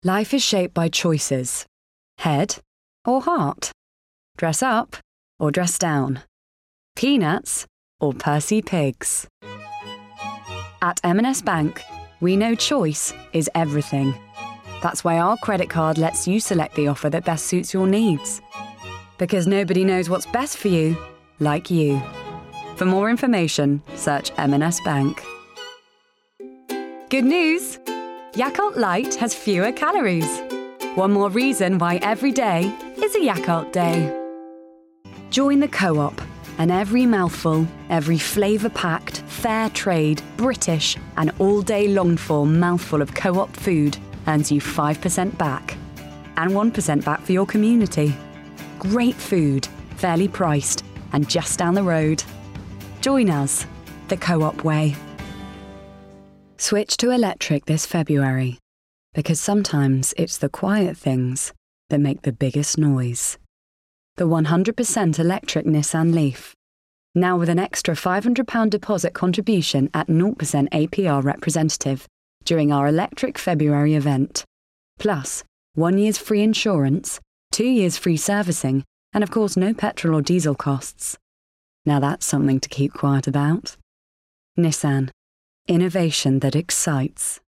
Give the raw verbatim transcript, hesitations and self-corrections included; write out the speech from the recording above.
Life is shaped by choices. Head or heart? Dress up or dress down? Peanuts or Percy Pigs? At M and S Bank, we know choice is everything. That's why our credit card lets you select the offer that best suits your needs. Because nobody knows what's best for you like you. For more information, search M and S Bank. Good news! Yakult Light has fewer calories. One more reason why every day is a Yakult day. Join the Co-op, and every mouthful, every flavour-packed, fair trade, British, and all-day longed-for mouthful of Co-op food earns you five percent back. And one percent back for your community. Great food, fairly priced, and just down the road. Join us, the Co-op way. Switch to electric this February, because sometimes it's the quiet things that make the biggest noise. The one hundred percent electric Nissan Leaf, now with an extra five hundred pounds deposit contribution at zero percent A P R representative during our Electric February event. Plus, one year's free insurance, two years free servicing, and of course no petrol or diesel costs. Now that's something to keep quiet about. Nissan. Innovation that excites.